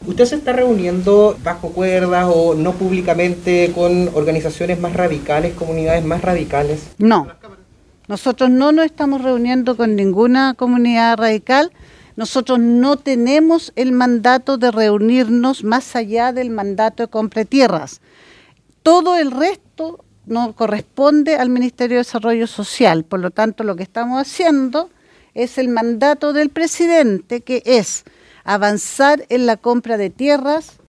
¿Usted se está reuniendo bajo cuerdas o no públicamente con organizaciones más radicales, comunidades más radicales? No, nosotros no nos estamos reuniendo con ninguna comunidad radical. Nosotros no tenemos el mandato de reunirnos más allá del mandato de compra de tierras. Todo el resto no corresponde al Ministerio de Desarrollo Social. Por lo tanto, lo que estamos haciendo es el mandato del presidente, que es avanzar en la compra de tierras